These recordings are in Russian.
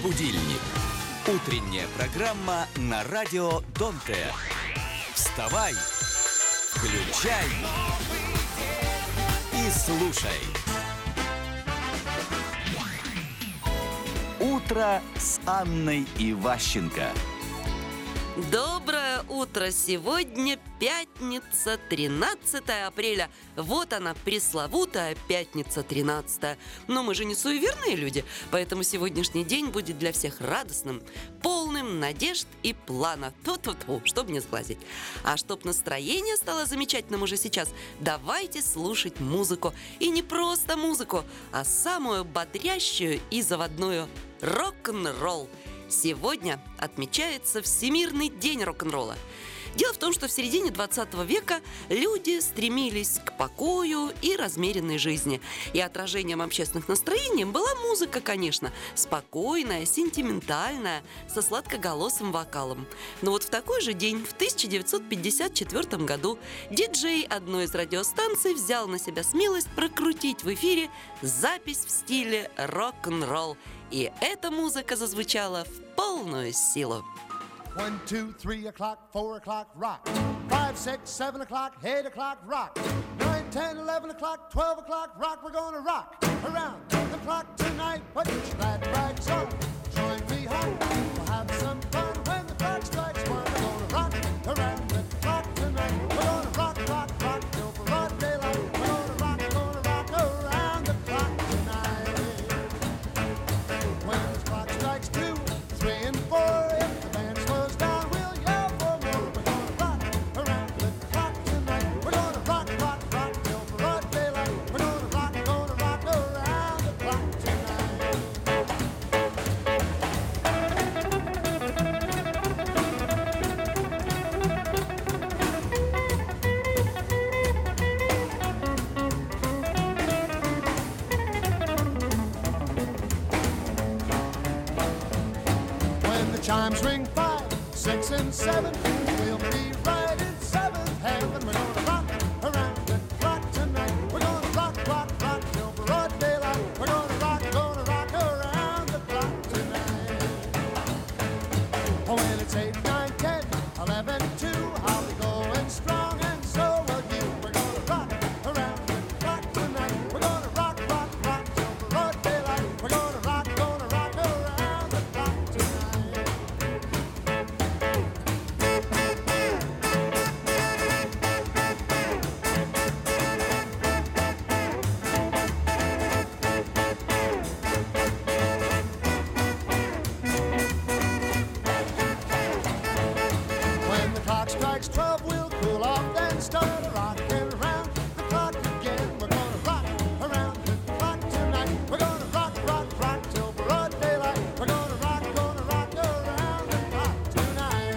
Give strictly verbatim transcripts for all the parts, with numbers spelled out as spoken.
Будильник. Утренняя программа на радио Донте. Вставай, включай и слушай. Утро с Анной Иващенко. Доброе утро! Сегодня пятница, тринадцатое апреля. Вот она, пресловутая пятница тринадцатое. Но мы же не суеверные люди, поэтому сегодняшний день будет для всех радостным, полным надежд и планов. Ту-ту-ту, чтобы не сглазить. А чтоб настроение стало замечательным уже сейчас, давайте слушать музыку. И не просто музыку, а самую бодрящую и заводную — рок-н-ролл. Сегодня отмечается Всемирный день рок-н-ролла. Дело в том, что в середине двадцатого века люди стремились к покою и размеренной жизни. И отражением общественных настроений была музыка, конечно, спокойная, сентиментальная, со сладкоголосым вокалом. Но вот в такой же день, в тысяча девятьсот пятьдесят четвёртом году, диджей одной из радиостанций взял на себя смелость прокрутить в эфире запись в стиле рок-н-ролл. И эта музыка зазвучала в полную силу. One, two, three o'clock, four o'clock, rock. Five, six, seven o'clock, eight o'clock, rock. Nine, ten, eleven o'clock, twelve o'clock, rock. We're gonna rock around the clock tonight. Put your glad rags on, join me home. We'll have some fun when the clock strikes one. We're gonna rock around the clock tonight. We're gonna rock, rock, rock till broad daylight. We're gonna rock, gonna rock around the clock tonight. When the clock strikes two, three, and four. Chimes ring five, six, and seven. We'll be right in seventh heaven. We're gonna rock around the clock tonight. We're gonna rock, rock, rock till broad daylight. We're gonna rock, gonna rock around the clock tonight. Oh, when it's eight, nine, ten, eleven, two, I'll be going strong, and so will you. We're gonna rock around the clock tonight. We're gonna rock, rock, rock till broad daylight. We're gonna rock, gonna rock around the clock tonight. Strikes twelve, we'll cool off, then start rocking around the clock again. We're gonna rock around the clock tonight. We're gonna rock, rock, rock till broad daylight. We're gonna rock, gonna rock around the clock tonight.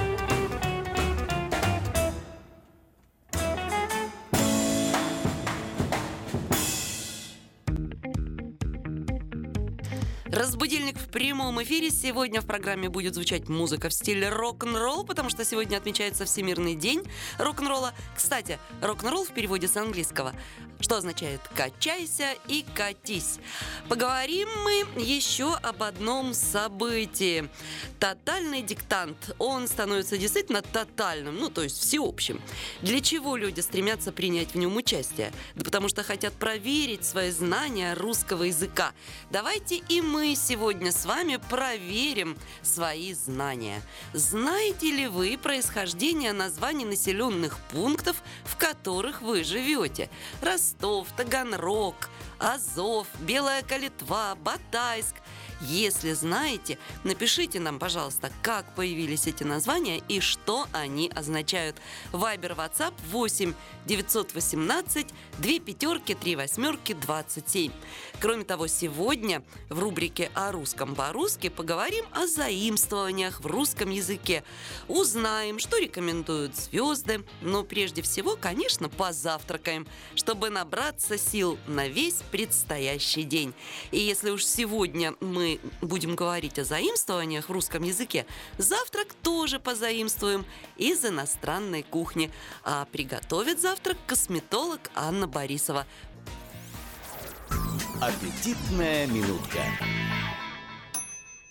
Разбудильник в прямом эфире. Сегодня в программе будет звучать музыка в стиле рок-н-ролл, потому что сегодня отмечается Всемирный день рок-н-ролла. Кстати, рок-н-ролл в переводе с английского, что означает «качайся и катись». Поговорим мы еще об одном событии. Тотальный диктант. Он становится действительно тотальным, ну, то есть всеобщим. Для чего люди стремятся принять в нем участие? Да потому что хотят проверить свои знания русского языка. Давайте и мы сегодня с вами проверим свои знания. Знаете ли вы происхождение названий населенных пунктов, в которых вы живете? Ростов, Таганрог, Азов, Белая Калитва, Батайск. Если знаете, напишите нам, пожалуйста, как появились эти названия и что они означают. Вайбер, Ватсап восемь девятьсот восемнадцать две пятерки три восьмерки двадцать семь. Кроме того, сегодня в рубрике «О русском по-русски» поговорим о заимствованиях в русском языке. Узнаем, что рекомендуют звезды, но прежде всего, конечно, позавтракаем, чтобы набраться сил на весь предстоящий день. И если уж сегодня мы будем говорить о заимствованиях в русском языке, завтрак тоже позаимствуем из иностранной кухни. А приготовит завтрак косметолог Анна Борисова. Аппетитная минутка.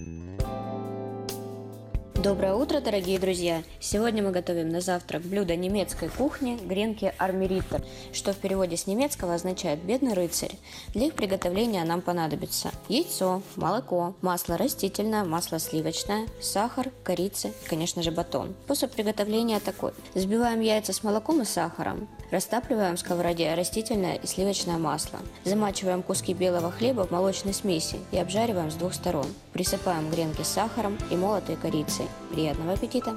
Доброе утро, дорогие друзья! Сегодня мы готовим на завтрак блюдо немецкой кухни гренки армириттер, что в переводе с немецкого означает «бедный рыцарь». Для их приготовления нам понадобится яйцо, молоко, масло растительное, масло сливочное, сахар, корица и, конечно же, батон. Способ приготовления такой. Взбиваем яйца с молоком и сахаром, растапливаем в сковороде растительное и сливочное масло, замачиваем куски белого хлеба в молочной смеси и обжариваем с двух сторон. Присыпаем гренки с сахаром и молотой корицей. Приятного аппетита!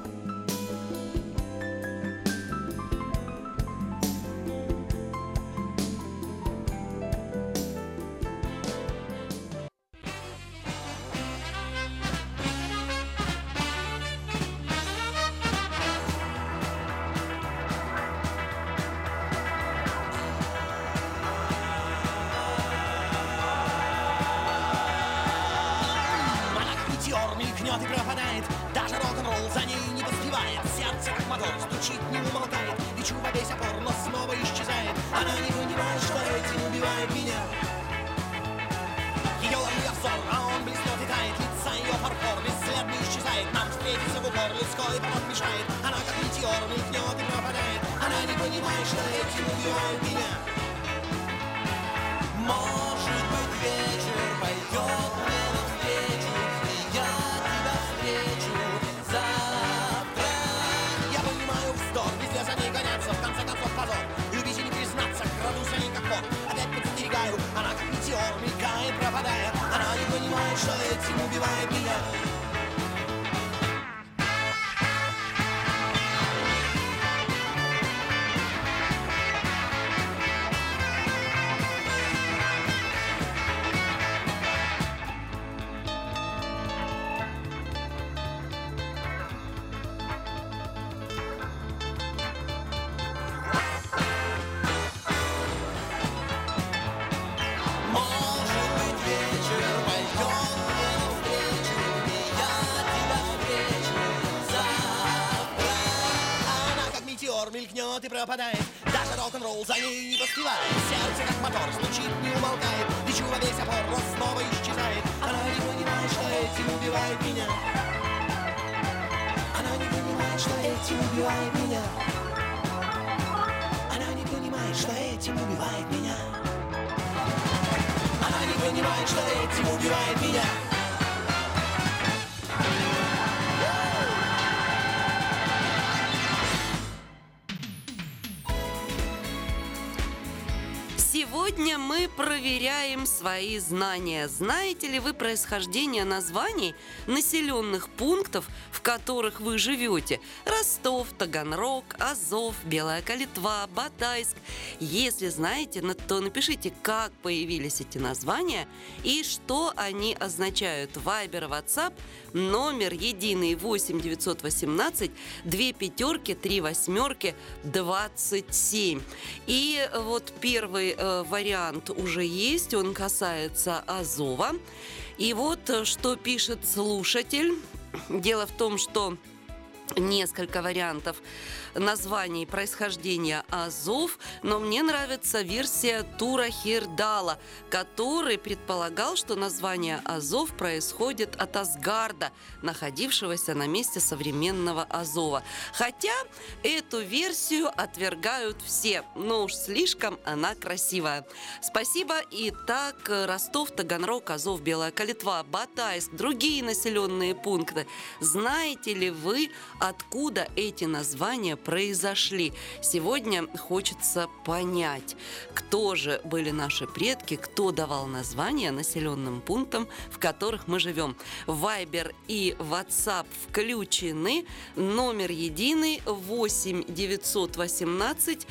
Мелькнет и пропадает, даже рок-н-ролл за ней не поспевает. Сердце как мотор, стучит, не умолкает. Лечу во весь опор, но снова исчезает. Она не понимает, что этим убивает меня. Ее ловлю взор, а он блеснет и тает. Лица ее фарфор бесследно исчезает. Нам встретиться в упор, людской поток мешает. Она как метеор, мелькнет и пропадает. Она не понимает, что этим убивает меня. Может быть, вечер пойдет мне навстречу, и я тебя встречу завтра. Я понимаю вздор, везде за ней гоняться, в конце концов позор. Любить и не признаться, крадусь за ней как вор. Опять подстерегаю, она как метеор, мелькает, пропадая. Она не понимает, что этим убивает меня. Мелькнет и пропадает, даже рок-н-ролл за ней не поспевает. Сердце как мотор, стучит, не умолкает. Лечу во весь опор, но снова исчезает. Она не понимает, что этим убивает меня. Она не понимает, что этим убивает меня. Она не понимает, что этим убивает меня. Она не понимает, что этим убивает меня. Сегодня мы проверяем свои знания. Знаете ли вы происхождение названий населенных пунктов, в которых вы живете? Ростов, Таганрог, Азов, Белая Калитва, Батайск. Если знаете, то напишите, как появились эти названия и что они означают. Вайбер, Ватсап, номер единый восемь девятьсот восемнадцать две пятерки три восьмерки двадцать семь. И вот первый э, вариант уже есть, он касается Азова. И вот что пишет слушатель. Дело в том, что несколько вариантов названий происхождения Азов, но мне нравится версия Тура Хирдала, который предполагал, что название Азов происходит от Асгарда, находившегося на месте современного Азова. Хотя эту версию отвергают все, но уж слишком она красивая. Спасибо. Итак, Ростов, Таганрог, Азов, Белая Калитва, Батайск, другие населенные пункты. Знаете ли вы, откуда эти названия произошли? Сегодня хочется понять, кто же были наши предки, кто давал названия населенным пунктам, в которых мы живем. Вайбер и Ватсап включены. Номер единый восемь девятьсот восемнадцать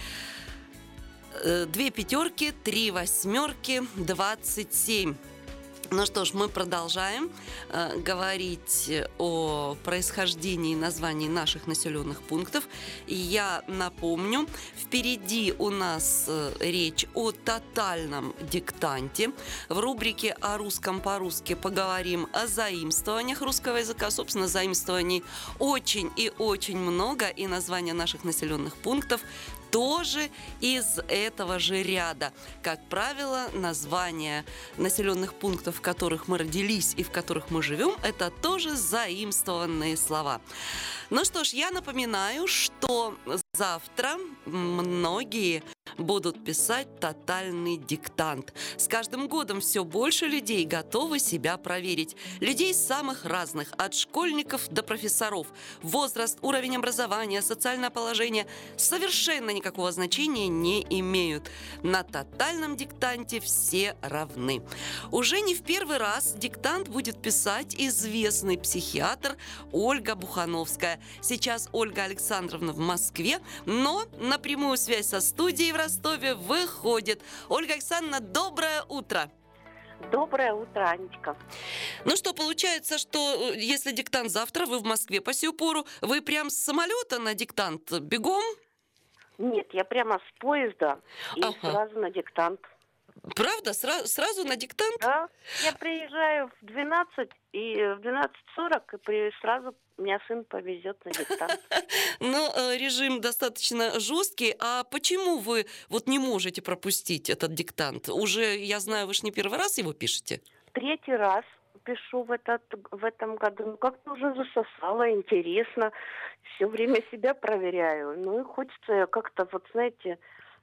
две пятерки три восьмерки двадцать семь. Ну что ж, мы продолжаем э, говорить о происхождении названий наших населенных пунктов. И я напомню, впереди у нас э, речь о тотальном диктанте. В рубрике «О русском по-русски» поговорим о заимствованиях русского языка. Собственно, заимствований очень и очень много, и названия наших населенных пунктов тоже из этого же ряда. Как правило, названия населенных пунктов, в которых мы родились и в которых мы живем, это тоже заимствованные слова. Ну что ж, я напоминаю, что завтра многие будут писать тотальный диктант. С каждым годом все больше людей готовы себя проверить. Людей самых разных, от школьников до профессоров. Возраст, уровень образования, социальное положение совершенно никакого значения не имеют. На тотальном диктанте все равны. Уже не в первый раз диктант будет писать известный психиатр Ольга Бухановская. Сейчас Ольга Александровна в Москве, но на прямую связь со студией в Ростове выходит. Ольга Александровна, доброе утро! Доброе утро, Анечка. Ну что, получается, что если диктант завтра, вы в Москве по сию пору, вы прям с самолета на диктант бегом? Нет, я прямо с поезда и Ага. сразу на диктант. Правда? Сра- сразу на диктант? Да, я приезжаю в двенадцать, и в двенадцать сорок, и при- сразу меня сын повезет на диктант. Но э, режим достаточно жесткий. А почему вы вот не можете пропустить этот диктант? Уже, я знаю, вы же не первый раз его пишете. Третий раз пишу в, этот, в этом году. Ну, как-то уже засосало, интересно. Все время себя проверяю. Ну, и хочется как-то, вот знаете,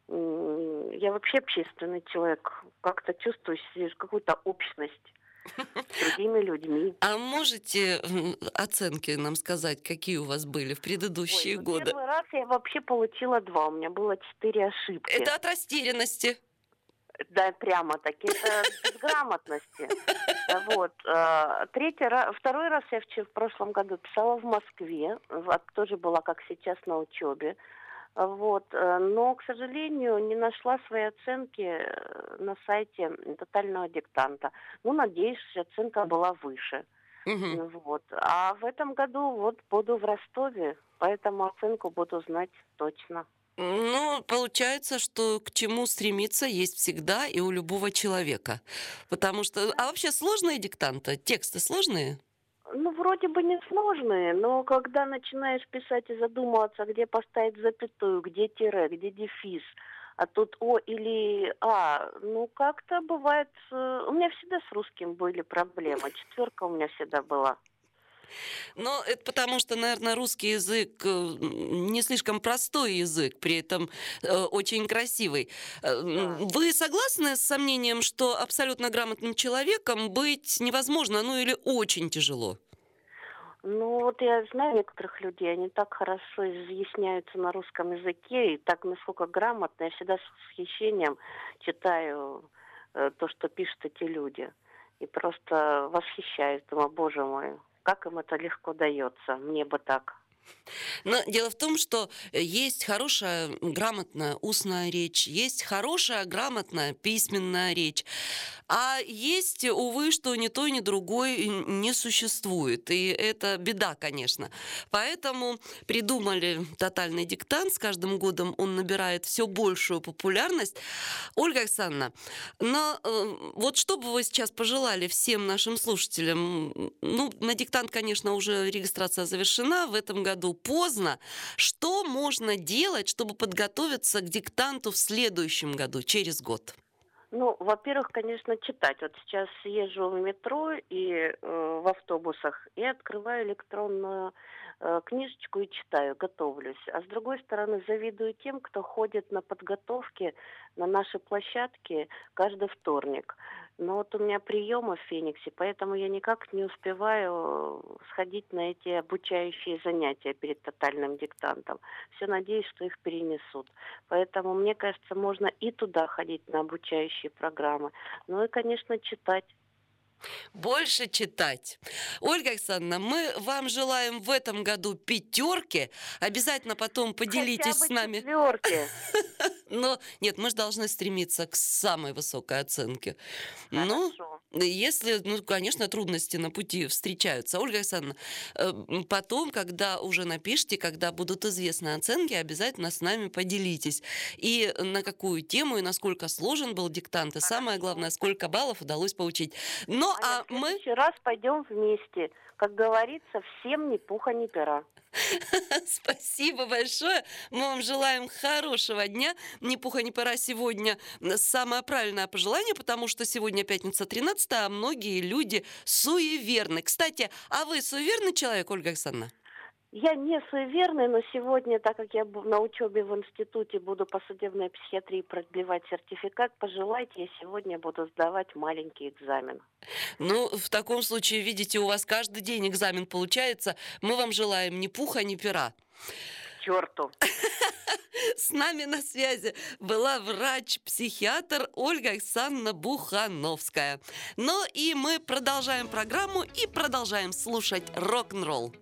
м, я вообще общественный человек. Как-то чувствую себе какую-то общность с другими людьми. А можете м, оценки нам сказать, какие у вас были в предыдущие Ой, ну, годы? Первый раз я вообще получила два. У меня было четыре ошибки. Это от растерянности. Да, прямо таки. Это безграмотности. Вот. э, Третий раз, второй раз я вчера, в прошлом году писала в Москве. Вот, тоже была, как сейчас, на учебе. Вот. э, Но, к сожалению, не нашла свои оценки э, на сайте тотального диктанта. Ну, надеюсь, оценка была выше. Мгм. Вот. А в этом году вот буду в Ростове, поэтому оценку буду знать точно. Ну, получается, что к чему стремиться есть всегда и у любого человека. Потому что... А вообще сложные диктанты? Тексты сложные? Ну, вроде бы несложные, но когда начинаешь писать и задумываться, где поставить запятую, где тире, где дефис, а тут О или А, ну, как-то бывает... э, У меня всегда с русским были проблемы. Четверка у меня всегда была. Но это потому, что, наверное, русский язык э, м, не слишком простой язык, при этом э, очень красивый. Э, м, Вы согласны с сомнением, что абсолютно грамотным человеком быть невозможно, ну или очень тяжело? Ну, вот я знаю некоторых людей, они так хорошо изъясняются на русском языке, и так, насколько грамотно, я всегда с восхищением читаю э, то, что пишут эти люди. И просто восхищаюсь, думаю, боже мой, как им это легко дается, мне бы так. Но дело в том, что есть хорошая, грамотная устная речь, есть хорошая, грамотная письменная речь, а есть, увы, что ни то, ни другой не существует. И это беда, конечно. Поэтому придумали тотальный диктант. С каждым годом он набирает все большую популярность. Ольга Александровна, но э, вот что бы вы сейчас пожелали всем нашим слушателям? Ну, на диктант, конечно, уже регистрация завершена. В этом году поздно. Что можно делать, чтобы подготовиться к диктанту в следующем году, через год? Ну, во-первых, конечно, читать. Вот сейчас езжу в метро и э, в автобусах и открываю электронную э, книжечку и читаю, готовлюсь. А с другой стороны, завидую тем, кто ходит на подготовки на наши площадки каждый вторник. Но вот у меня приемы в Фениксе, поэтому я никак не успеваю сходить на эти обучающие занятия перед тотальным диктантом. Все надеюсь, что их перенесут. Поэтому, мне кажется, можно и туда ходить на обучающие программы. Ну и, конечно, читать. Больше читать. Ольга Александровна, мы вам желаем в этом году пятерки. Обязательно потом поделитесь Хотя бы с нами. четверки. Но нет, мы же должны стремиться к самой высокой оценке. Ну, Хорошо. если, ну, конечно, трудности на пути встречаются. Ольга Александровна, э, м, потом, когда уже напишите, когда будут известны оценки, обязательно с нами поделитесь. И на какую тему, и насколько сложен был диктант, и самое главное, сколько баллов удалось получить. Ну, Аня, а в мы... следующий раз пойдем вместе. Как говорится, всем ни пуха, ни пера. Спасибо большое. Мы вам желаем хорошего дня. Ни пуха, ни пора сегодня самое правильное пожелание, потому что сегодня пятница тринадцатая, а многие люди суеверны. Кстати, а вы суеверный человек, Ольга Александровна? Я не суеверный, но сегодня, так как я бу- на учебе в институте буду по судебной психиатрии продлевать сертификат, пожелайте, я сегодня буду сдавать маленький экзамен. Ну, в таком случае, видите, у вас каждый день экзамен получается. Мы вам желаем ни пуха, ни пера. К черту. С нами на связи была врач-психиатр Ольга Александровна Бухановская. Ну и мы продолжаем программу и продолжаем слушать рок-н-ролл.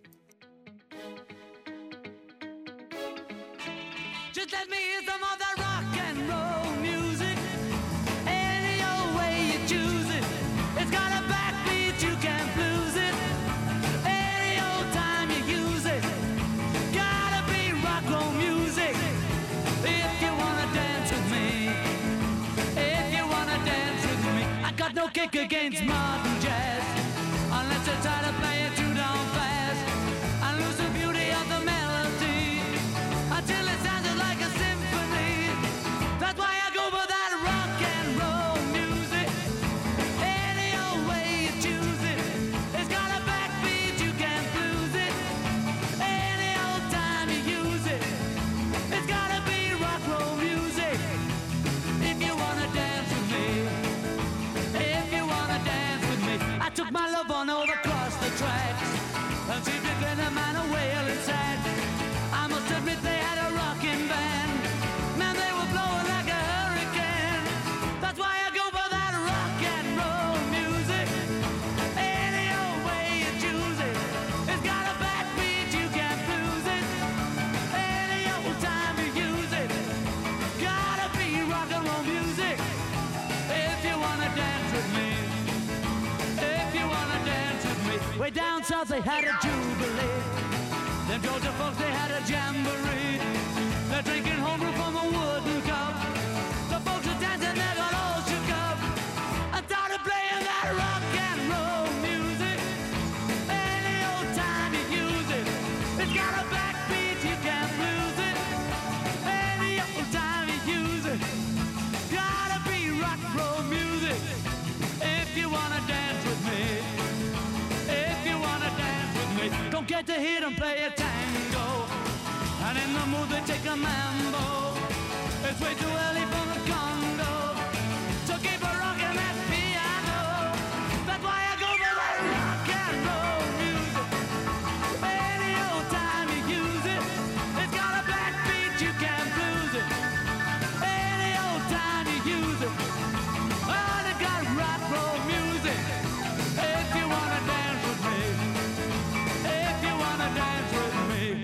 Just let me hear some of that rock and roll music. Any old way you choose it. It's got a backbeat, you can't lose it. Any old time you use it. Gotta be rock roll music. If you wanna dance with me. If you wanna dance with me. I got no kick against modern jazz. Unless you try to play it too down fast. And lose the beauty of the melody. Until it sounded like a symphony. That's why I go for that rock and roll music. Any old way you choose it. It's got a backbeat, you can't lose it. Any old time you use it. It's gotta be rock roll music. If you wanna dance with me. If you wanna dance with me. I took my love on over across the tracks. And she became a man a wailing sad. I must admit they had a rocking band. Man, they were blowing like a hurricane. That's why I go for that rock and roll music. Any old way you choose it. It's got a backbeat, you can't lose it. Any old time you use it. Gotta be rock and roll music. If you wanna dance with me. If you wanna dance with me. Way down south they had a jubilee. Them Georgia folks, they had a jamboree. They're drinking homebrew from a wooden cup. The folks are dancing, they got all shook up. I started playing that rock and roll music. Any old time you use it. It's got a backbeat, you can't lose it. Any old time you use it. Gotta be rock and roll music. If you wanna dance with me. If you wanna dance with me. Don't get to hear them play a tango. And in the mood they take a mambo. It's way too early for the Congo. So keep a rockin' that piano. That's why I go for that rock and roll music. Any old time you use it. It's got a backbeat, you can't lose it. Any old time you use it. Oh, they got rock roll music. If you wanna dance with me. If you wanna dance with me.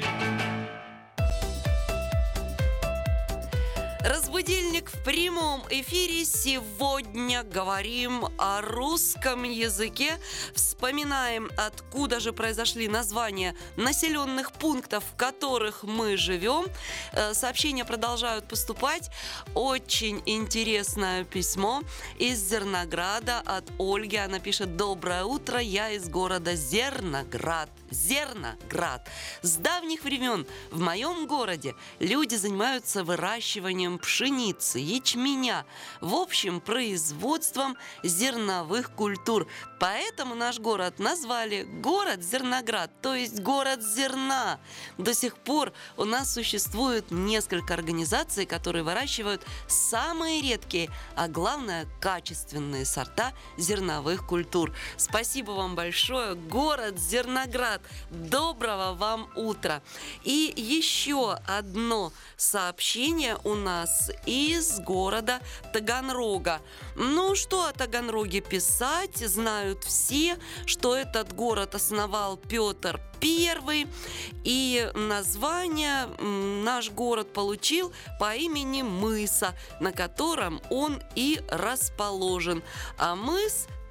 Разбудильник в прямом эфире. Сегодня говорим о русском языке. Вспоминаем, откуда же произошли названия населенных пунктов, в которых мы живем. Э, Сообщения продолжают поступать. Очень интересное письмо из Зернограда от Ольги. Она пишет: «Доброе утро, я из города Зерноград». Зерноград. С давних времен в моем городе люди занимаются выращиванием пшеницы, ячменя, в общем, производством зерновых культур. Поэтому наш город назвали город Зерноград, то есть город зерна. До сих пор у нас существует несколько организаций, которые выращивают самые редкие, а главное, качественные сорта зерновых культур. Спасибо вам большое, город Зерноград. Доброго вам утра. И еще одно сообщение у нас из города Таганрога. Ну, что о Таганроге писать? Знают все, что этот город основал Петр Первый, и название наш город получил по имени мыса, на котором он и расположен. А мыс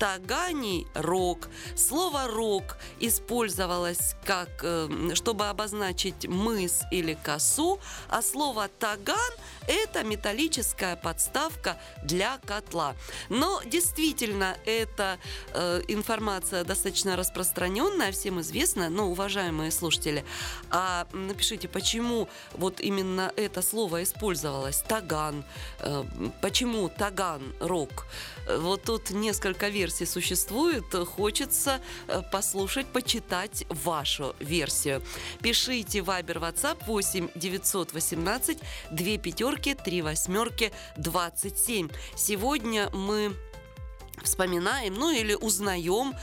таганий рог. Слово рог использовалось как, э, чтобы обозначить мыс или косу, а слово таган – это металлическая подставка для котла. Но действительно, эта э, информация достаточно распространенная, всем известна, но, уважаемые слушатели, а напишите, почему вот именно это слово использовалось, таган, э, почему таган, рог? Вот тут несколько версий существует, хочется э, послушать, почитать вашу версию. Пишите Viber, WhatsApp восемь девятьсот восемнадцать две пятерки три восьмерки двадцать семь. Сегодня мы вспоминаем, ну или узнаем,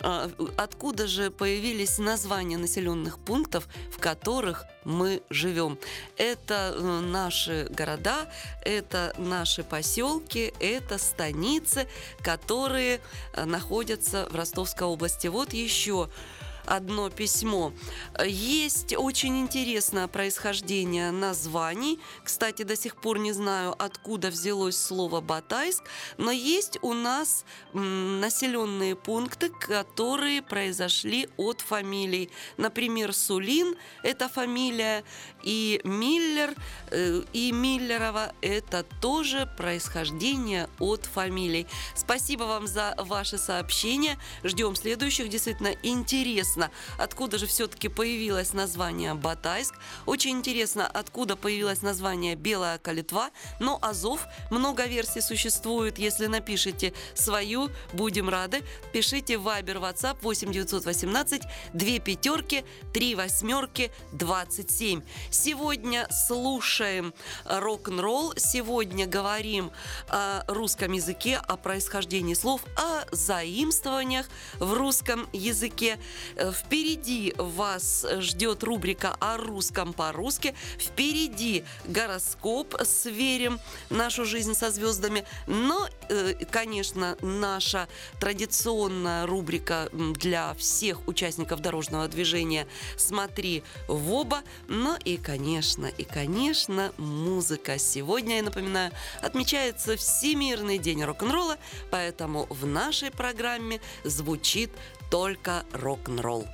откуда же появились названия населенных пунктов, в которых мы живем. Это наши города, это наши поселки, это станицы, которые находятся в Ростовской области. Вот еще одно письмо. Есть очень интересное происхождение названий. Кстати, до сих пор не знаю, откуда взялось слово Батайск, но есть у нас м, населенные пункты, которые произошли от фамилий. Например, Сулин – это фамилия, и Миллер, э, и Миллерова – это тоже происхождение от фамилий. Спасибо вам за ваши сообщения. Ждем следующих. Действительно интересно, откуда же все-таки появилось название Батайск. Очень интересно, откуда появилось название Белая Калитва. Но Азов, много версий существует. Если напишите свою, будем рады. Пишите Viber, WhatsApp восемь девятьсот восемнадцать две пятерки три восьмерки двадцать семь. Сегодня слушаем рок-н-ролл. Сегодня говорим о русском языке, о происхождении слов, о заимствованиях в русском языке. Впереди вас ждет рубрика о русском по-русски. Впереди гороскоп, сверим нашу жизнь со звездами. Но, конечно, наша традиционная рубрика для всех участников дорожного движения «Смотри в оба». Ну и, конечно, и, конечно, музыка. Сегодня, я напоминаю, отмечается Всемирный день рок-н-ролла, поэтому в нашей программе звучит только рок-н-ролл.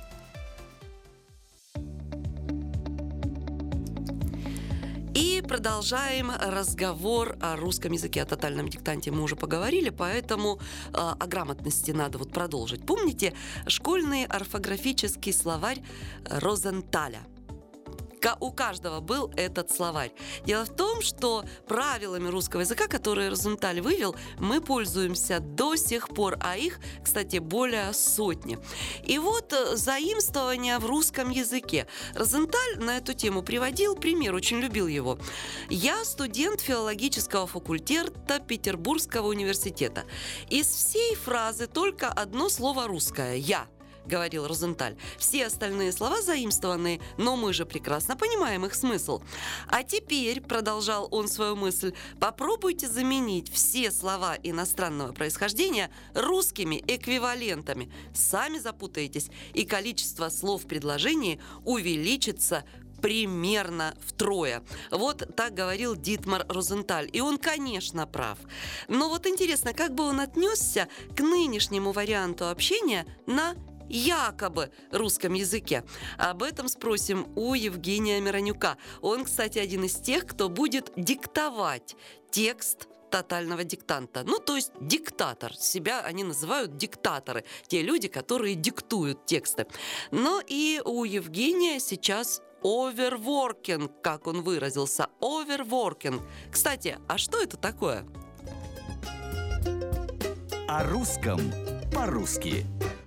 И продолжаем разговор о русском языке. О тотальном диктанте мы уже поговорили, поэтому э, о грамотности надо вот продолжить. Помните школьный орфографический словарь Розенталя? У каждого был этот словарь. Дело в том, что правилами русского языка, которые Розенталь вывел, мы пользуемся до сих пор, а их, кстати, более сотни. И вот заимствования в русском языке. Розенталь на эту тему приводил пример, очень любил его. «Я студент филологического факультета Петербургского университета. Из всей фразы только одно слово русское – «я». — говорил Розенталь. Все остальные слова заимствованные, но мы же прекрасно понимаем их смысл. А теперь, продолжал он свою мысль, попробуйте заменить все слова иностранного происхождения русскими эквивалентами. Сами запутаетесь, и количество слов в предложении увеличится примерно втрое. Вот так говорил Дитмар Розенталь. И он, конечно, прав. Но вот интересно, как бы он отнесся к нынешнему варианту общения на якобы русском языке. Об этом спросим у Евгения Миронюка. Он, кстати, один из тех, кто будет диктовать текст тотального диктанта. Ну, то есть диктатор. Себя они называют диктаторы. Те люди, которые диктуют тексты. Но и у Евгения сейчас оверворкинг, как он выразился. Оверворкинг. Кстати, а что это такое? О русском по-русски.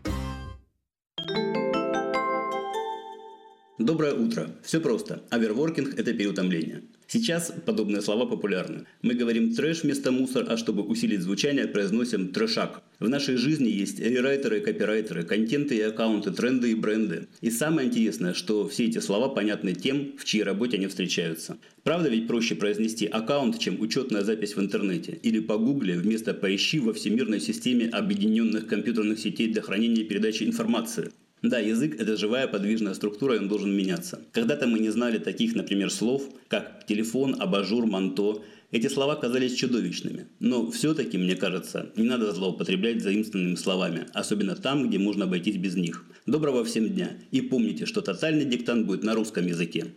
Доброе утро. Все просто. Оверворкинг – это переутомление. Сейчас подобные слова популярны. Мы говорим трэш вместо мусор, а чтобы усилить звучание, произносим трэшак. В нашей жизни есть рерайтеры и копирайтеры, контенты и аккаунты, тренды и бренды. И самое интересное, что все эти слова понятны тем, в чьей работе они встречаются. Правда ведь проще произнести аккаунт, чем учетная запись в интернете? Или погугли вместо поищи во всемирной системе объединенных компьютерных сетей для хранения и передачи информации. Да, язык – это живая подвижная структура, и он должен меняться. Когда-то мы не знали таких, например, слов, как телефон, абажур, манто. Эти слова казались чудовищными. Но все-таки, мне кажется, не надо злоупотреблять заимствованными словами, особенно там, где можно обойтись без них. Доброго всем дня. И помните, что тотальный диктант будет на русском языке.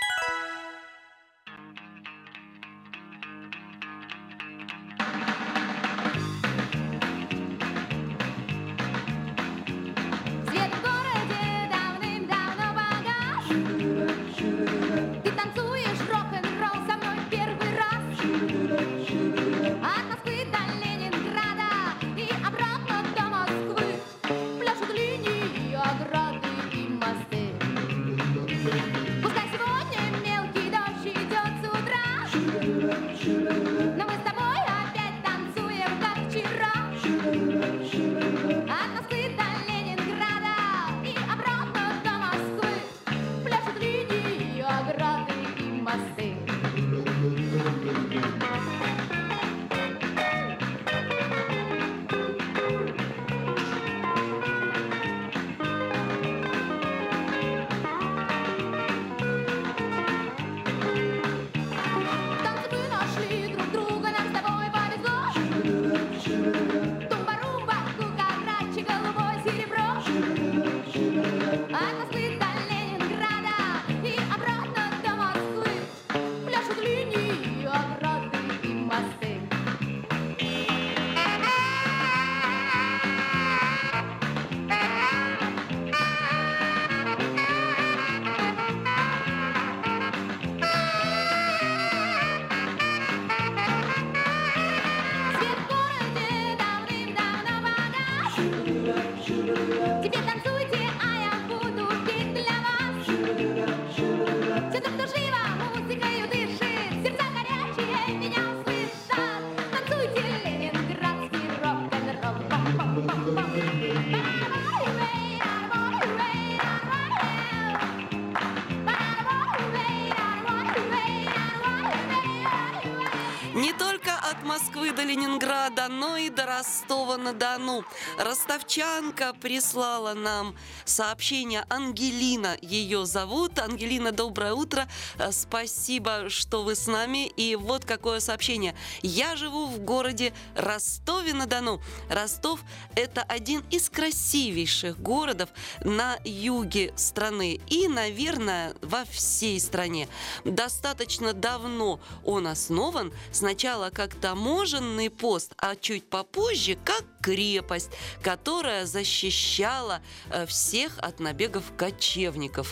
Не только от Москвы до Ленинграда, но и до Ростова-на-Дону. Ростовчанка прислала нам сообщение. Ангелина ее зовут. Ангелина, доброе утро. Спасибо, что вы с нами. И вот какое сообщение. Я живу в городе Ростове-на-Дону. Ростов – это один из красивейших городов на юге страны и, наверное, во всей стране. Достаточно давно он основан, сначала как таможенный пост, а чуть попозже как крепость, которая защищала всех от набегов кочевников.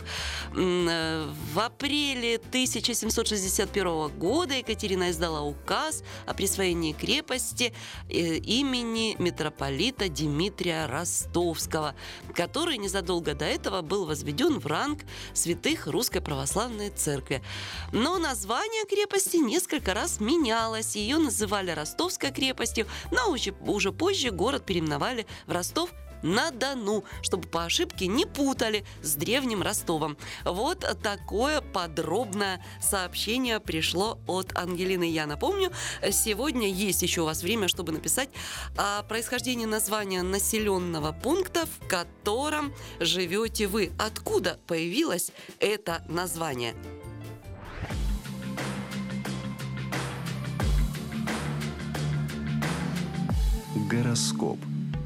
В апреле тысяча семьсот шестьдесят первого года Екатерина издала указ о присвоении крепости имени митрополита Дмитрия Ростовского, который незадолго до этого был возведен в ранг святых Русской Православной Церкви. Но название крепости несколько раз менялось. Ее называли Ростовской крепостью, но уже, уже позже город переименовали в Ростов-на-Дону, чтобы по ошибке не путали с древним Ростовом. Вот такое подробное сообщение пришло от Ангелины. Я напомню, сегодня есть еще у вас время, чтобы написать о происхождении названия населенного пункта, в котором живете вы. Откуда появилось это название? Гороскоп.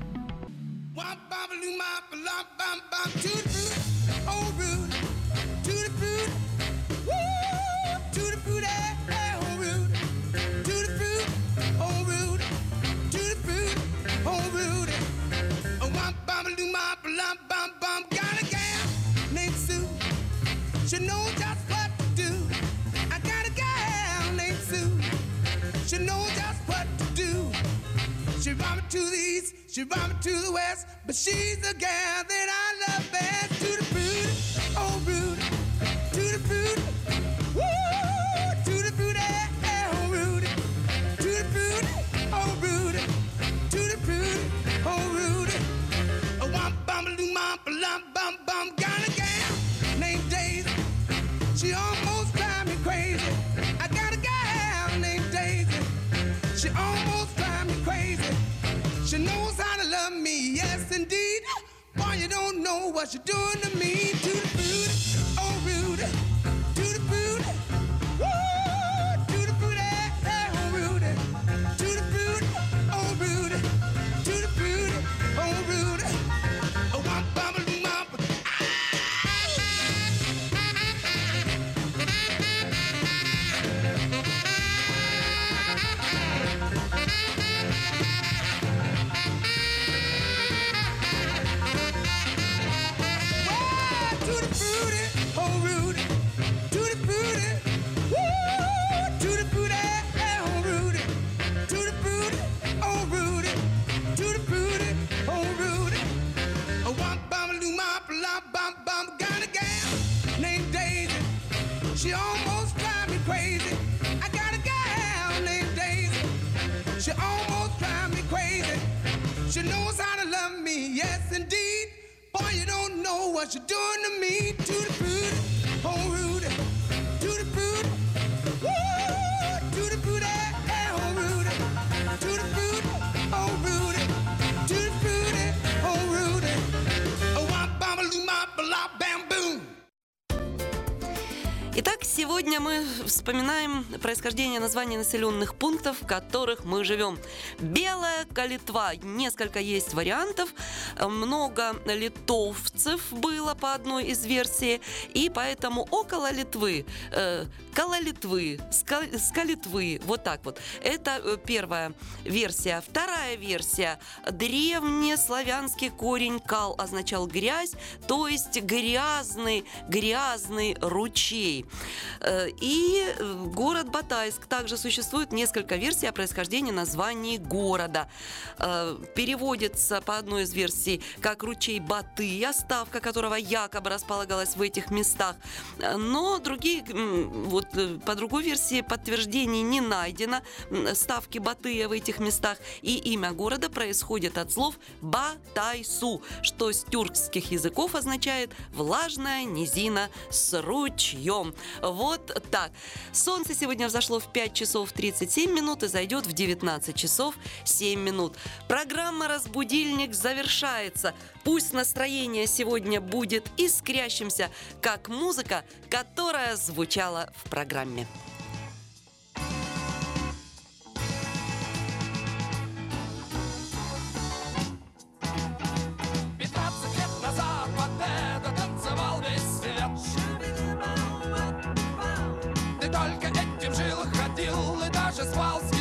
She knows just what to do. I got a gal named Sue. She knows just what to do. She brought me to the east, she brought me to the west, but she's the gal that I love best. To the fruit, oh Rudy, to the fruit, woo, to the fruit, oh Rudy, to the fruit, oh Rudy, to the fruit, oh Rudy. A womp bum loom bum bum bum bum. Got a gal named Daisy. She almost drives me crazy. I got a gal named Daisy. She almost drives me crazy. She knows how to love me, yes indeed. Boy, you don't know what what you're doing to me. To the booty, oh Rudy, to the booty, woo, to the booty, oh Rudy, to the booty, oh Rudy, to the booty, oh Rudy, oh womp bum a womp. She almost drive me crazy. I got a gal named Daisy. She almost drive me crazy. She knows how to love me, yes indeed. Boy, you don't know what you're doing to me. To the booty, oh Rudy, to the booty, woo, to the booty, oh Rudy, to the booty, oh Rudy, to the booty, oh Rudy, oh wop bam loo mop la bam boom. Итак, сегодня мы вспоминаем происхождение названий населенных пунктов, в которых мы живем. Белая Калитва. Несколько есть вариантов. Много литовцев было по одной из версий. И поэтому около Литвы, э, около Литвы, Скалитвы. Вот так вот. Это первая версия. Вторая версия. Древнеславянский корень кал означал грязь, то есть грязный, грязный ручей. И город Батайск. Также существует несколько версий о происхождении названий города. Переводится по одной из версий как ручей Батыя, ставка которого якобы располагалась в этих местах. Но другие, вот по другой версии подтверждений не найдено ставки Батыя в этих местах. И имя города происходит от слов Батайсу, что с тюркских языков означает влажная низина с ручьем. Вот так. Солнце сегодня взошло в пять часов тридцать семь минут и зайдет в девятнадцать часов семь минут. Программа «Разбудильник» завершается. Пусть настроение сегодня будет искрящимся, как музыка, которая звучала в программе. пятнадцать лет назад под это танцевал весь свет. Ты только этим жил, ходил и даже спал с